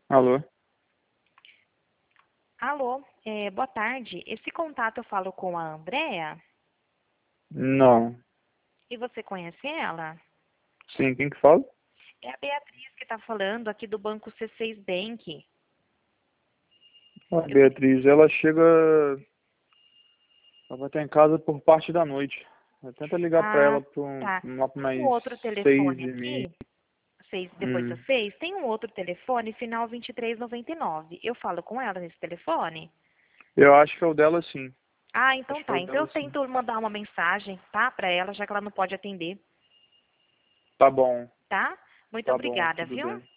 Alô? Alô, boa tarde. Esse contato eu falo com a Andrea Não. e você conhece ela? Sim, quem que fala? É a Beatriz que está falando aqui do Banco C6 Bank. A Eu tô- Beatriz, ela chega. Ela vai estar em casa por parte da noite. Tenta ligar pra Ah, ela tá. lá por Tem um mais outro seis telefone e meia. aqui, depois das Hum. 6, tem um outro telefone, final 2399. Eu falo com ela nesse telefone? Eu acho que é o dela sim. Ah, então Acho que é tá. o Então eu dela sim. tento mandar uma mensagem, tá, para ela, já que ela não pode atender, Tá bom, tá? Muito obrigada, tudo viu? bem.